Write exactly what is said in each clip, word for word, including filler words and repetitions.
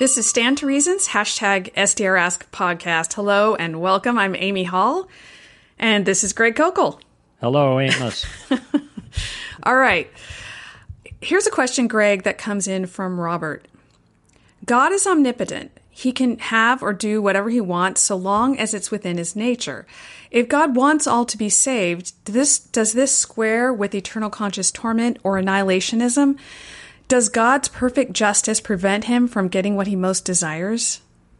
This is Stand to Reasons, hashtag S D R Ask podcast. Hello and welcome. I'm Amy Hall, and this is Greg Kokel. Hello, Amos. All right. Here's a question, Greg, that comes in from Robert. God is omnipotent. He can have or do whatever he wants so long as it's within his nature. If God wants all to be saved, this, does this square with eternal conscious torment or annihilationism? Does God's perfect justice prevent him from getting what he most desires?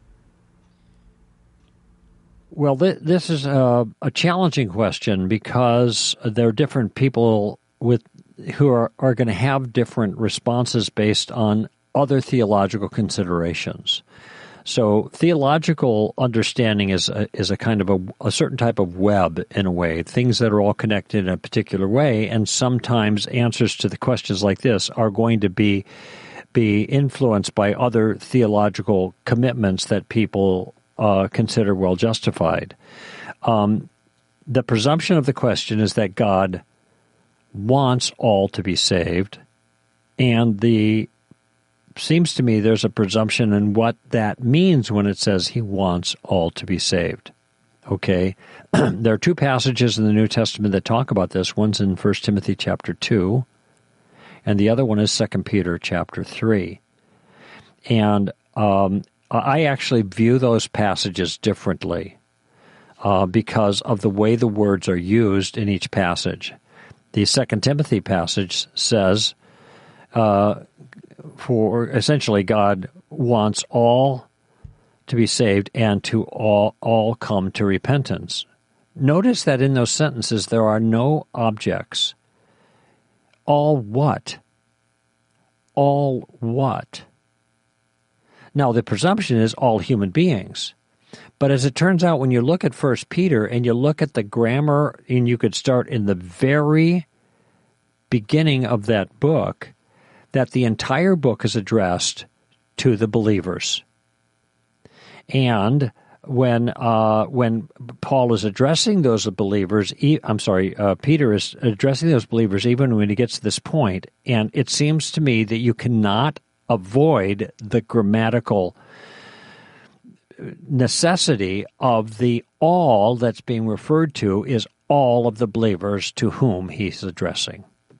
Well, th- this is a, a challenging question because there are different people with who are, are going to have different responses based on other theological considerations. So theological understanding is a, is a kind of a, a certain type of web, in a way, things that are all connected in a particular way, and sometimes answers to the questions like this are going to be be influenced by other theological commitments that people uh, consider well justified. Um, the presumption of the question is that God wants all to be saved, and the seems to me there's a presumption in what that means when it says he wants all to be saved. Okay? There are two passages in the New Testament that talk about this. One's in First Timothy chapter two, and the other one is Second Peter chapter three. And um, I actually view those passages differently uh, because of the way the words are used in each passage. The Second Timothy passage says, uh, for essentially God wants all to be saved and to all all come to repentance. Notice that in those sentences there are no objects. All what? All what? Now the presumption is all human beings. But as it turns out, when you look at First Peter and you look at the grammar, and you could start in the very beginning of that book, that the entire book is addressed to the believers. And when uh, when Paul is addressing those believers, e- I'm sorry, uh, Peter is addressing those believers even when he gets to this point, and it seems to me that you cannot avoid the grammatical necessity of the all that's being referred to is all of the believers to whom he's addressing.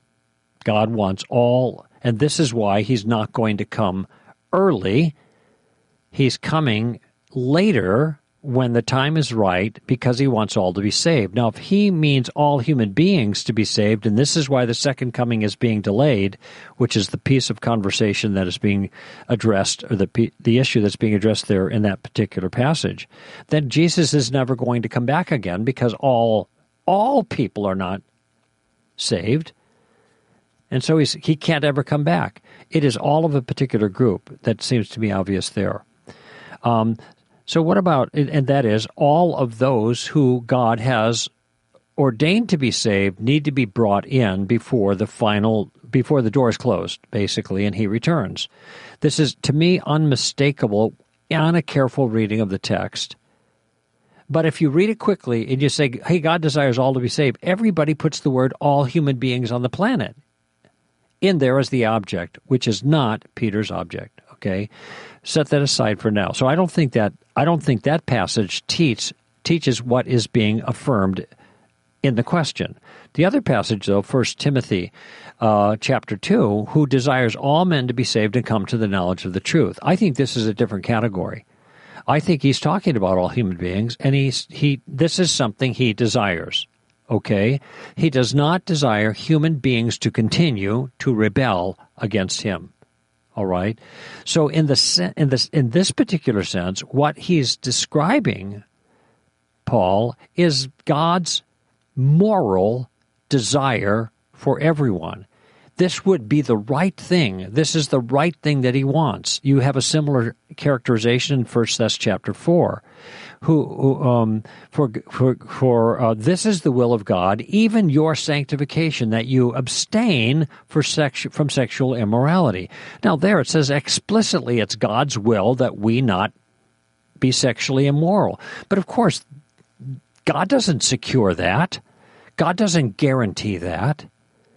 God wants all. And this is why he's not going to come early. He's coming later when the time is right because he wants all to be saved. Now, if he means all human beings to be saved, and this is why the second coming is being delayed, which is the piece of conversation that is being addressed, or the the issue that's being addressed there in that particular passage, then Jesus is never going to come back again because all all people are not saved. And so he's, he can't ever come back. It is all of a particular group. That seems to be obvious there. Um, so what about, and that is, all of those who God has ordained to be saved need to be brought in before the final, before the door is closed, basically, and he returns. This is, to me, unmistakable on a careful reading of the text. But if you read it quickly and you say, hey, God desires all to be saved, everybody puts the word all human beings on the planet in there as the object, which is not Peter's object. Okay, set that aside for now. So I don't think that I don't think that passage teach, teaches what is being affirmed in the question. The other passage, though, First Timothy uh, chapter two, who desires all men to be saved and come to the knowledge of the truth. I think this is a different category. I think he's talking about all human beings, and he's he. This is something he desires. Okay? He does not desire human beings to continue to rebel against him. All right? So in the in this in this particular sense, what he's describing, Paul, is God's moral desire for everyone. This would be the right thing. This is the right thing that he wants. You have a similar characterization in First Thessalonians chapter four. Who, who um, for for for uh, this is the will of God, even your sanctification, that you abstain for sex, from sexual immorality. Now there it says explicitly it's God's will that we not be sexually immoral. But of course, God doesn't secure that. God doesn't guarantee that.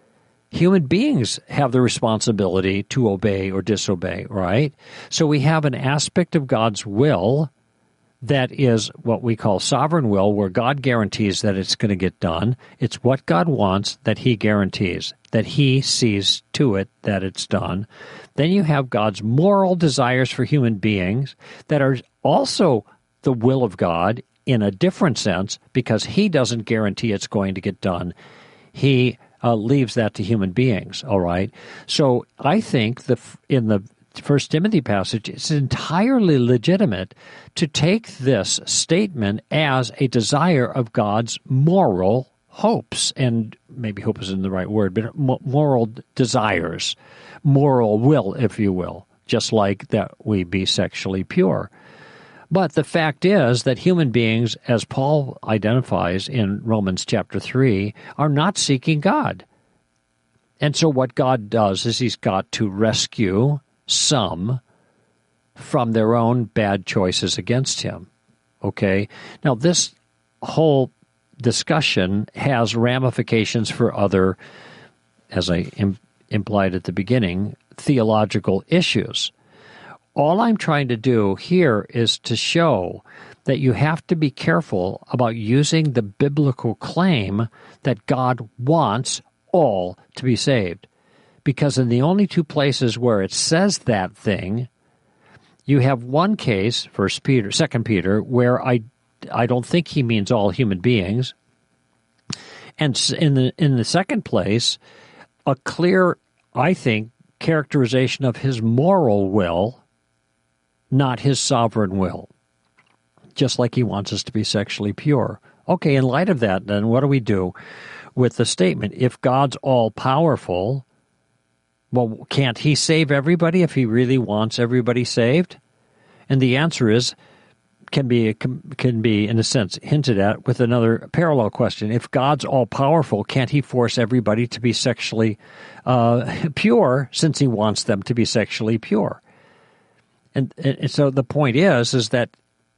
Human beings have the responsibility to obey or disobey, right? So we have an aspect of God's will that is what we call sovereign will, where God guarantees that it's going to get done. It's what God wants that he guarantees, that he sees to it that it's done. Then you have God's moral desires for human beings that are also the will of God in a different sense, because he doesn't guarantee it's going to get done. He uh, leaves that to human beings, all right? So I think the in the First Timothy passage, it's entirely legitimate to take this statement as a desire of God's moral hopes, and maybe hope isn't the right word, but moral desires, moral will, if you will, just like that we be sexually pure. But the fact is that human beings, as Paul identifies in Romans chapter three, are not seeking God. And so what God does is he's got to rescue some from their own bad choices against him. Okay? Now, this whole discussion has ramifications for other, as I im- implied at the beginning, theological issues. All I'm trying to do here is to show that you have to be careful about using the biblical claim that God wants all to be saved. Because in the only two places where it says that thing, you have one case, First Peter, Second Peter, where I, I don't think he means all human beings, and in the in the second place, a clear, I think, characterization of his moral will, not his sovereign will. Just like he wants us to be sexually pure. Okay, in light of that, then what do we do with the statement? If God's all powerful, well, can't he save everybody if he really wants everybody saved? And the answer is, can be, can be, in a sense, hinted at with another parallel question. If God's all-powerful, can't he force everybody to be sexually uh, pure since he wants them to be sexually pure? And, and so the point is, is that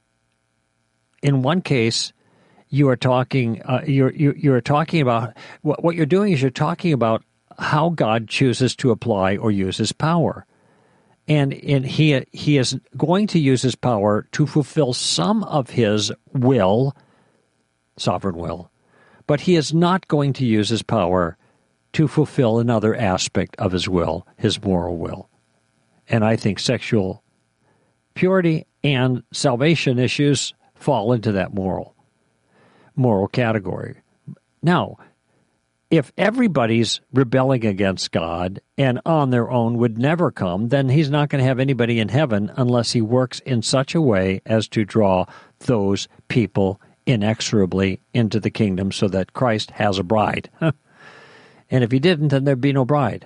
in one case, you are talking, uh, you're, you're, you're talking about, what, what you're doing is you're talking about how God chooses to apply or use his power. And, and he, he is going to use his power to fulfill some of his will, sovereign will, but he is not going to use his power to fulfill another aspect of his will, his moral will. And I think sexual purity and salvation issues fall into that moral, moral category. Now, if everybody's rebelling against God and on their own would never come, then he's not going to have anybody in heaven unless he works in such a way as to draw those people inexorably into the kingdom so that Christ has a bride. And if he didn't, then there'd be no bride.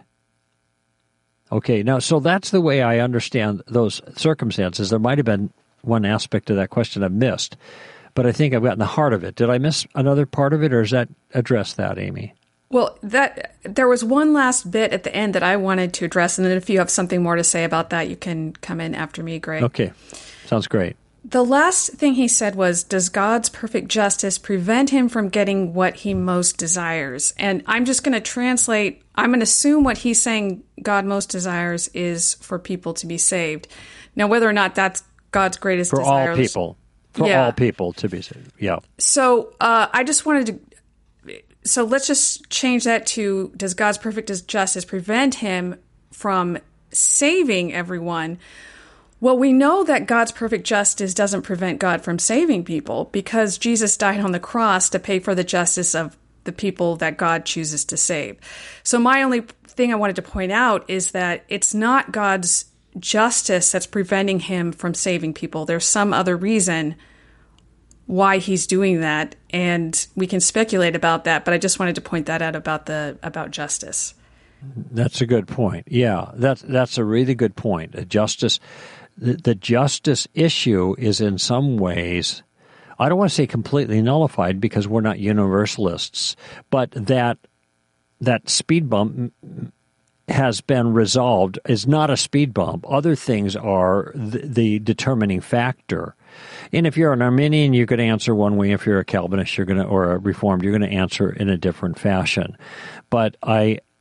Okay, now, so that's the way I understand those circumstances. There might have been one aspect of that question I've missed, but I think I've gotten the heart of it. Did I miss another part of it, or does that address that, Amy? Well, that there was one last bit at the end that I wanted to address, and then if you have something more to say about that, you can come in after me, Greg. Okay, sounds great. The last thing he said was, does God's perfect justice prevent him from getting what he most desires? And I'm just going to translate, I'm going to assume what he's saying God most desires is for people to be saved. Now, whether or not that's God's greatest for desire. For all people. For yeah. all people to be saved, yeah. So uh, I just wanted to... So let's just change that to, does God's perfect justice prevent him from saving everyone? Well, we know that God's perfect justice doesn't prevent God from saving people because Jesus died on the cross to pay for the justice of the people that God chooses to save. So my only thing I wanted to point out is that it's not God's justice that's preventing him from saving people. There's some other reason why he's doing that, and we can speculate about that, but I just wanted to point that out about the about justice. That's a good point. Yeah, that's that's a really good point. Justice, the, the justice issue is in some ways, I don't want to say completely nullified because we're not universalists, but that that speed bump has been resolved is not a speed bump. Other things are the, the determining factor. And if you're an Arminian, you could answer one way. If you're a Calvinist, you're going to, or a Reformed, you're going to answer in a different fashion. But I, I,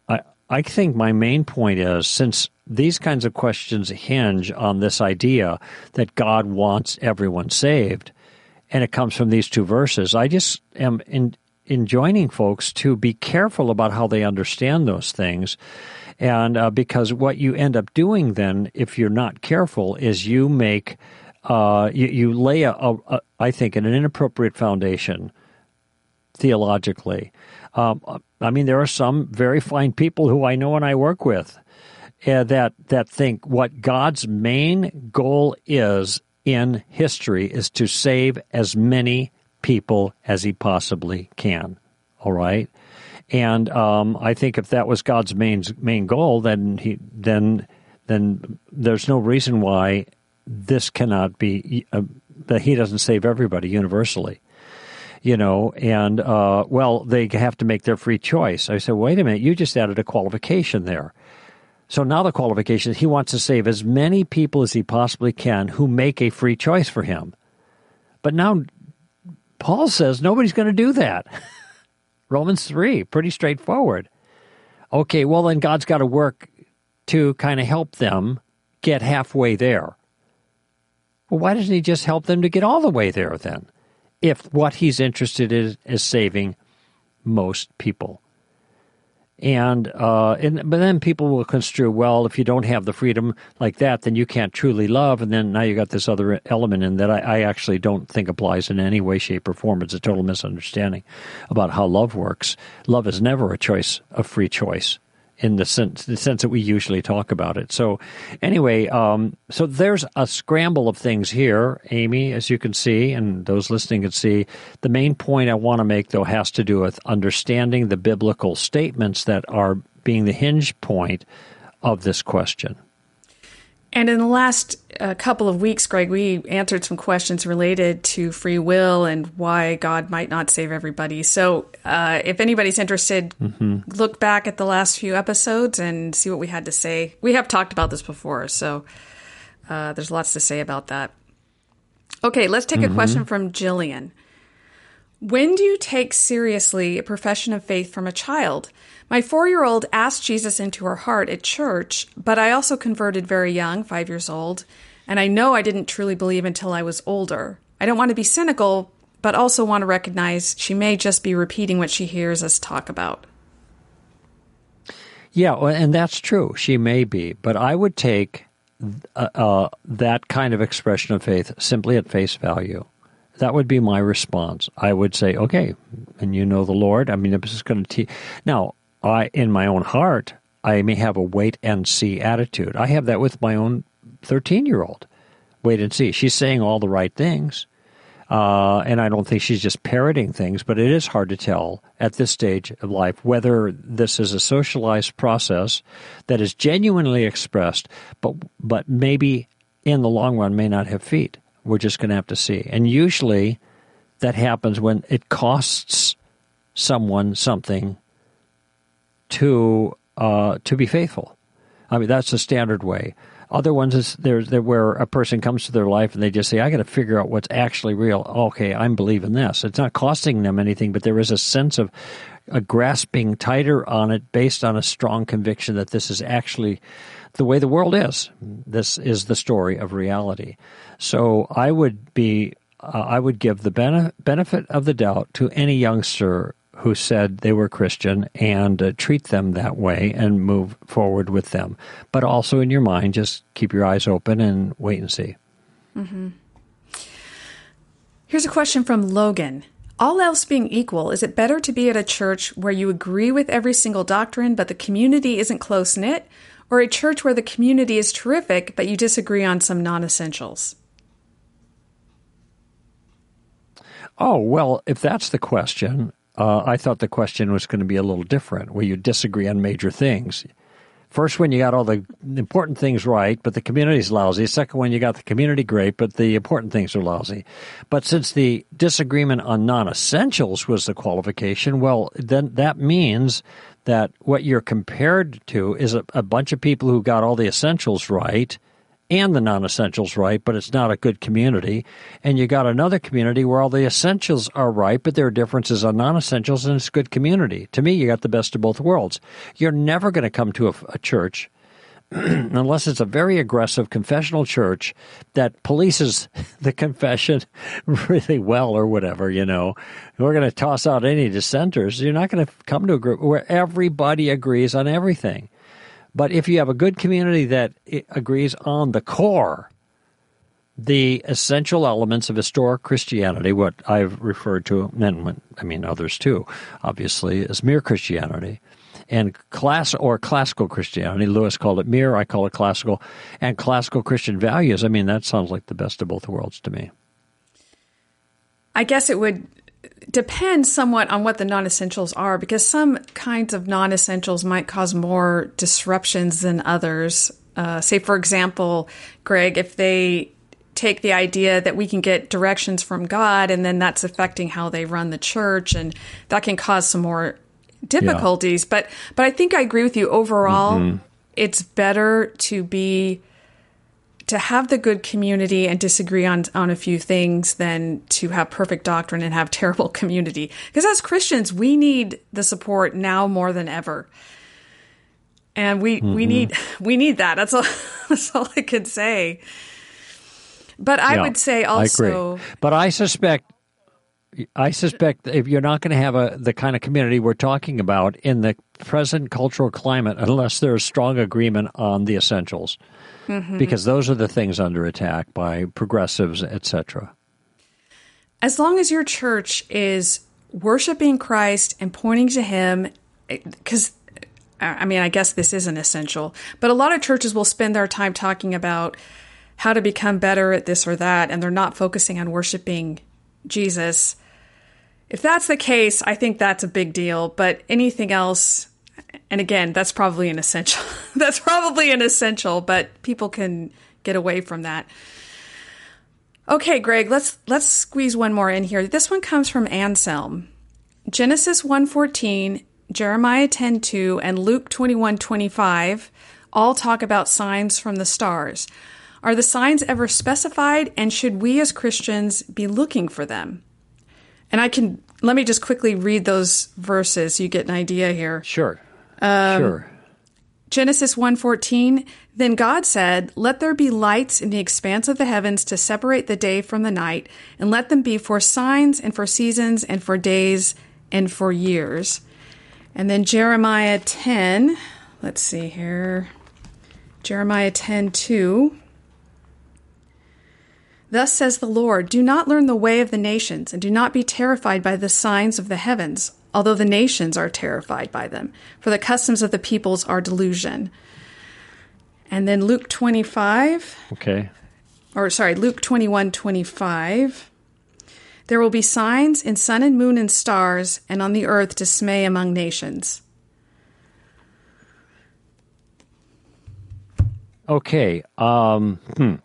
I think my main point is, since these kinds of questions hinge on this idea that God wants everyone saved, and it comes from these two verses, I just am in, enjoining folks to be careful about how they understand those things. And uh, because what you end up doing then, if you're not careful, is you make, uh, you, you lay, a, a, a, I think, an inappropriate foundation theologically. Um, I mean, there are some very fine people who I know and I work with uh, that that think what God's main goal is in history is to save as many people as he possibly can. All right? And um, I think if that was God's main main goal, then he then then there's no reason why this cannot be uh, that he doesn't save everybody universally. You know, and, uh, well, they have to make their free choice. I said, wait a minute, you just added a qualification there. So now the qualification is he wants to save as many people as he possibly can who make a free choice for him. But now Paul says nobody's going to do that. Romans three, pretty straightforward. Okay, well, then God's got to work to kind of help them get halfway there. Well, why doesn't he just help them to get all the way there then? If what he's interested in is saving most people. And, uh, and but then people will construe, well, if you don't have the freedom like that, then you can't truly love. And then now you got this other element in that I, I actually don't think applies in any way, shape, or form. It's a total misunderstanding about how love works. Love is never a choice, a free choice, in the sense, the sense that we usually talk about it. So anyway, um, so there's a scramble of things here, Amy, as you can see, and those listening can see. The main point I want to make, though, has to do with understanding the biblical statements that are being the hinge point of this question. And in the last uh, couple of weeks, Greg, we answered some questions related to free will and why God might not save everybody. So uh, if anybody's interested, mm-hmm. look back at the last few episodes and see what we had to say. We have talked about this before, so uh, there's lots to say about that. Okay, let's take mm-hmm. a question from Jillian. When do you take seriously a profession of faith from a child? My four-year-old asked Jesus into her heart at church, but I also converted very young, five years old, and I know I didn't truly believe until I was older. I don't want to be cynical, but also want to recognize she may just be repeating what she hears us talk about. Yeah, and that's true. She may be, but I would take uh, uh, that kind of expression of faith simply at face value. That would be my response. I would say, okay, and you know the Lord. I mean, this is going to teach. Now, I, in my own heart, I may have a wait-and-see attitude. I have that with my own thirteen-year-old. Wait and see. She's saying all the right things, uh, and I don't think she's just parroting things, but it is hard to tell at this stage of life whether this is a socialized process that is genuinely expressed, but but maybe in the long run may not have feet. We're just going to have to see. And usually that happens when it costs someone something to uh, to be faithful. I mean, that's the standard way. Other ones is there's there where a person comes to their life and they just say, I got to figure out what's actually real. Okay, I'm believing this. It's not costing them anything, but there is a sense of a grasping tighter on it based on a strong conviction that this is actually the way the world is. This is the story of reality. So I would be, uh, I would give the bene- benefit of the doubt to any youngster who said they were Christian and uh, treat them that way and move forward with them. But also in your mind, just keep your eyes open and wait and see. Mm-hmm. Here's a question from Logan. All else being equal, is it better to be at a church where you agree with every single doctrine but the community isn't close-knit, or a church where the community is terrific but you disagree on some non-essentials? Oh, well, if that's the question, uh, I thought the question was going to be a little different, where you disagree on major things. First one, you got all the important things right, but the community's lousy. Second one, you got the community great, but the important things are lousy. But since the disagreement on non-essentials was the qualification, well, then that means that what you're compared to is a, a bunch of people who got all the essentials right, and the non-essentials right, but it's not a good community. And you got another community where all the essentials are right, but there are differences on non-essentials, and it's a good community. To me, you got the best of both worlds. You're never going to come to a, a church unless it's a very aggressive confessional church that polices the confession really well or whatever, you know. We're going to toss out any dissenters. You're not going to come to a group where everybody agrees on everything. But if you have a good community that agrees on the core, the essential elements of historic Christianity, what I've referred to, and I mean others too, obviously, as mere Christianity, and class or classical Christianity, Lewis called it mere, I call it classical, and classical Christian values, I mean, that sounds like the best of both worlds to me. I guess it would depend somewhat on what the non-essentials are, because some kinds of non-essentials might cause more disruptions than others. Uh, say, for example, Greg, if they take the idea that we can get directions from God and then that's affecting how they run the church, and that can cause some more difficulties. Yeah. But but I think I agree with you. Overall, mm-hmm. it's better to be to have the good community and disagree on on a few things than to have perfect doctrine and have terrible community. Because as Christians, we need the support now more than ever. And we mm-hmm. we need we need that. That's all that's all I could say. But I yeah, would say also, I agree. But I suspect I suspect if you're not going to have a the kind of community we're talking about in the present cultural climate unless there's strong agreement on the essentials. Mm-hmm. Because those are the things under attack by progressives, et cetera. As long as your church is worshiping Christ and pointing to Him, because, I mean, I guess this isn't essential, but a lot of churches will spend their time talking about how to become better at this or that, and they're not focusing on worshiping Jesus. If that's the case, I think that's a big deal, but anything else... And again, that's probably an essential. That's probably an essential, but people can get away from that. Okay, Greg, let's let's squeeze one more in here. This one comes from Anselm. Genesis one fourteen, Jeremiah ten two, and Luke twenty-one twenty-five all talk about signs from the stars. Are the signs ever specified, and should we as Christians be looking for them? And I can let me just quickly read those verses so you get an idea here. Sure. Um, sure. Genesis one fourteen, then God said, let there be lights in the expanse of the heavens to separate the day from the night, and let them be for signs and for seasons and for days and for years. And then Jeremiah ten, let's see here, Jeremiah ten two. Thus says the Lord, do not learn the way of the nations, and do not be terrified by the signs of the heavens, although the nations are terrified by them, for the customs of the peoples are delusion. And then Luke twenty-five. Okay. Or sorry, Luke twenty-one twenty-five. There will be signs in sun and moon and stars, and on the earth dismay among nations. Okay. Um, hmm.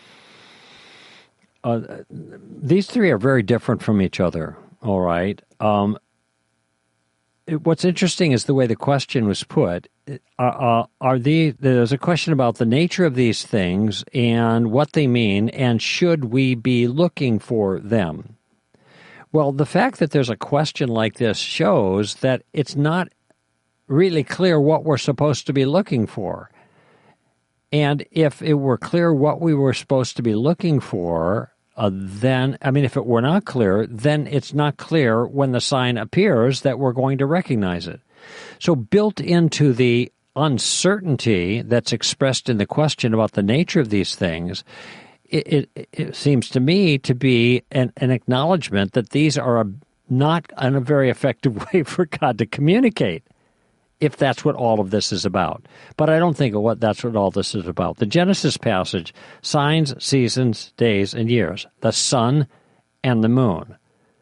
Uh, these three are very different from each other, all right? Um, it, what's interesting is the way the question was put. Uh, uh, are the, there's a question about the nature of these things and what they mean, and should we be looking for them? Well, the fact that there's a question like this shows that it's not really clear what we're supposed to be looking for. And if it were clear what we were supposed to be looking for, uh, then, I mean, if it were not clear, then it's not clear when the sign appears that we're going to recognize it. So built into the uncertainty that's expressed in the question about the nature of these things, it, it, it seems to me to be an, an acknowledgement that these are a, not in a very effective way for God to communicate, if that's what all of this is about. But I don't think what that's what all this is about. The Genesis passage, signs, seasons, days, and years, the sun and the moon.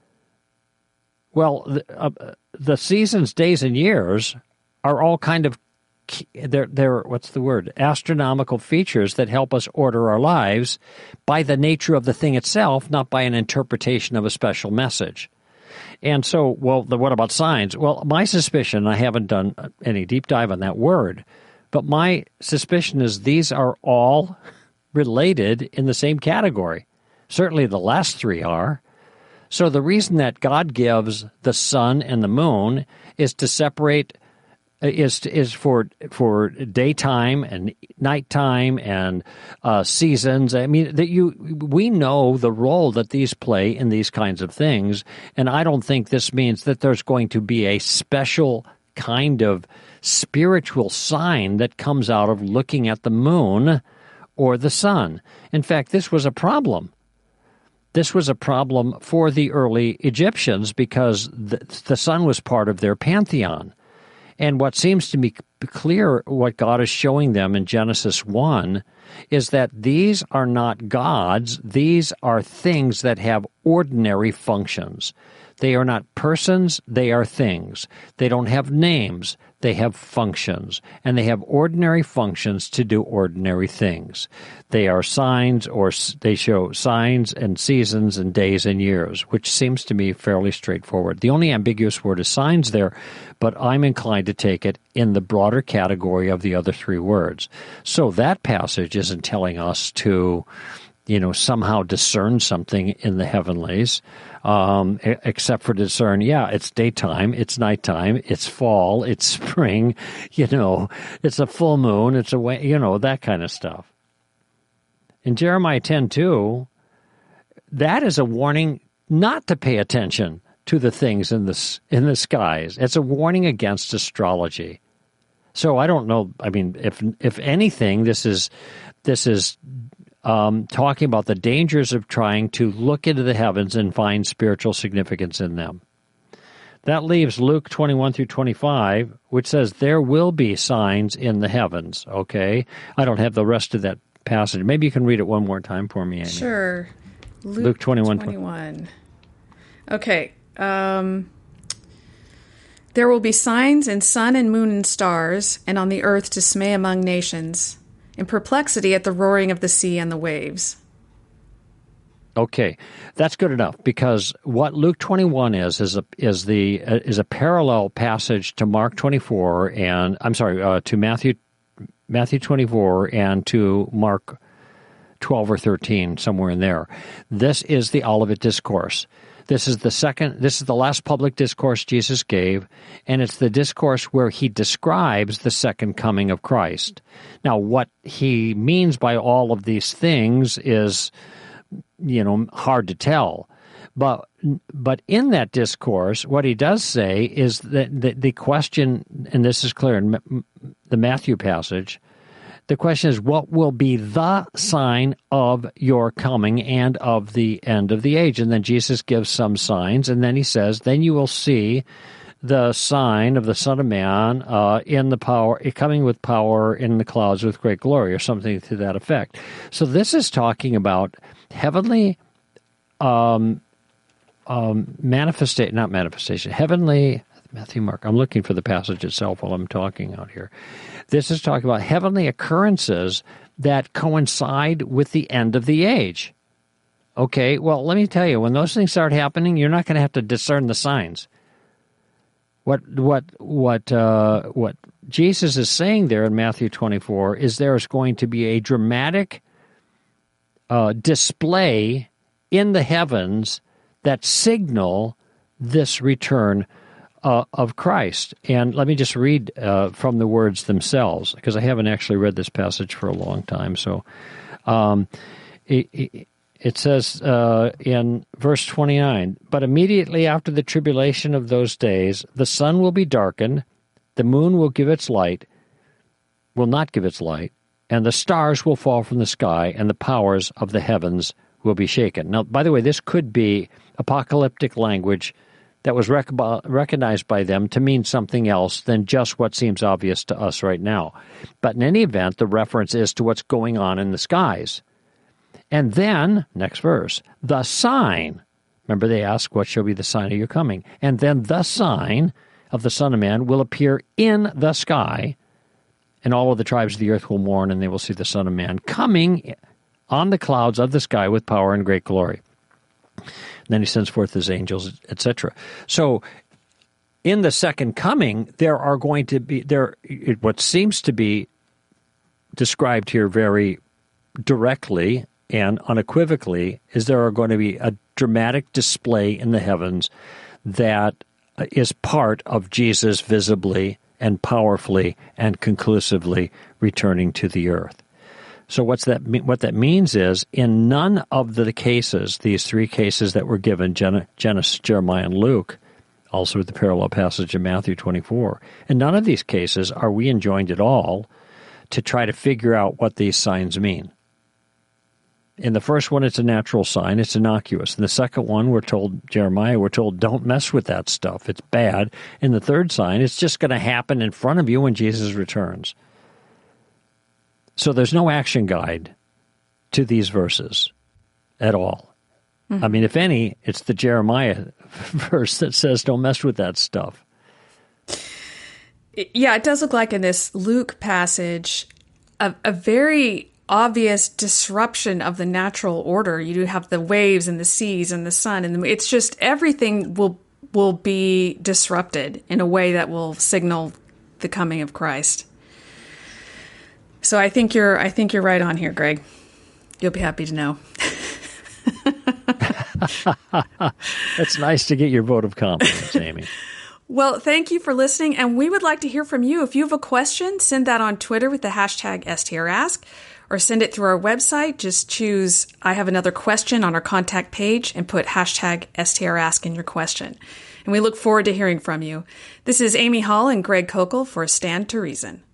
Well, the, uh, the seasons, days, and years are all kind of, they're, they're, what's the word, astronomical features that help us order our lives by the nature of the thing itself, not by an interpretation of a special message. And so, well, the, what about signs? Well, my suspicion, I haven't done any deep dive on that word, but my suspicion is these are all related in the same category. Certainly the last three are. So the reason that God gives the sun and the moon is to separate, is is for for daytime and nighttime and uh, seasons. I mean, that you we know the role that these play in these kinds of things, and I don't think this means that there's going to be a special kind of spiritual sign that comes out of looking at the moon or the sun. In fact, this was a problem. This was a problem for the early Egyptians because the, the sun was part of their pantheon. And what seems to be clear, what God is showing them in Genesis one, is that these are not gods. These are things that have ordinary functions. They are not persons, they are things. They don't have names, they have functions. And they have ordinary functions to do ordinary things. They are signs, or they show signs and seasons and days and years, which seems to me fairly straightforward. The only ambiguous word is signs there, but I'm inclined to take it in the broader category of the other three words. So that passage isn't telling us to, you know, somehow discern something in the heavenlies. Um, except for discern, yeah, it's daytime, it's nighttime, it's fall, it's spring, you know, it's a full moon, it's a way, you know, that kind of stuff. In Jeremiah ten two, that is a warning not to pay attention to the things in the, in the skies. It's a warning against astrology. So I don't know, I mean, if if anything, this is this is Um, talking about the dangers of trying to look into the heavens and find spiritual significance in them. That leaves Luke twenty-one through twenty-five, which says there will be signs in the heavens, okay? I don't have the rest of that passage. Maybe you can read it one more time for me, Amy. Sure. Luke, Luke twenty-one. twenty-one. Okay. Um, there will be signs in sun and moon and stars, and on the earth dismay among nations, in perplexity at the roaring of the sea and the waves. Okay, that's good enough, because what Luke twenty-one is is a is the uh, is a parallel passage to Mark twenty-four and I'm sorry uh, to Matthew Matthew twenty-four and to Mark twelve or thirteen, somewhere in there. This is the Olivet Discourse. This is the second, this is the last public discourse Jesus gave, and it's the discourse where he describes the second coming of Christ. Now, what he means by all of these things is, you know, hard to tell. But but in that discourse, what he does say is that the, the question, and this is clear in the Matthew passage, the question is, what will be the sign of your coming and of the end of the age? And then Jesus gives some signs, and then he says, then you will see the sign of the Son of Man uh, in the power, coming with power in the clouds with great glory, or something to that effect. So this is talking about heavenly um, um, manifestation, not manifestation, heavenly, Matthew, Mark, I'm looking for the passage itself while I'm talking out here. This is talking about heavenly occurrences that coincide with the end of the age. Okay, well, let me tell you, when those things start happening, you're not going to have to discern the signs. What what what uh, what Jesus is saying there in Matthew twenty-four is there is going to be a dramatic uh, display in the heavens that signal this return Uh, of Christ. And let me just read uh, from the words themselves, because I haven't actually read this passage for a long time. So um, it, it, it says uh, in verse twenty-nine, but immediately after the tribulation of those days, the sun will be darkened, the moon will give its light, will not give its light, and the stars will fall from the sky, and the powers of the heavens will be shaken. Now, by the way, this could be apocalyptic language that was rec- recognized by them to mean something else than just what seems obvious to us right now. But in any event, the reference is to what's going on in the skies. And then, next verse, the sign. Remember, they ask, what shall be the sign of your coming? And then the sign of the Son of Man will appear in the sky, and all of the tribes of the earth will mourn, and they will see the Son of Man coming on the clouds of the sky with power and great glory. Then he sends forth his angels, et cetera. So in the second coming, there are going to be, there what seems to be described here very directly and unequivocally is there are going to be a dramatic display in the heavens that is part of Jesus visibly and powerfully and conclusively returning to the earth. So what's that? What that means is, in none of the cases, these three cases that were given, Genesis, Jeremiah, and Luke, also with the parallel passage in Matthew twenty-four, in none of these cases are we enjoined at all to try to figure out what these signs mean. In the first one, it's a natural sign. It's innocuous. In the second one, we're told, Jeremiah, we're told, don't mess with that stuff. It's bad. In the third sign, it's just going to happen in front of you when Jesus returns. So there's no action guide to these verses at all. Mm-hmm. I mean, if any, it's the Jeremiah verse that says don't mess with that stuff. Yeah, it does look like in this Luke passage a, a very obvious disruption of the natural order. You do have the waves and the seas and the sun, and it's just everything will will be disrupted in a way that will signal the coming of Christ. So I think you're I think you're right on here, Greg. You'll be happy to know. It's nice to get your vote of confidence, Amy. Well, thank you for listening, and we would like to hear from you. If you have a question, send that on Twitter with the hashtag S T R Ask, or send it through our website. Just choose I have another question on our contact page and put hashtag S T R Ask in your question. And we look forward to hearing from you. This is Amy Hall and Greg Kokel for Stand to Reason.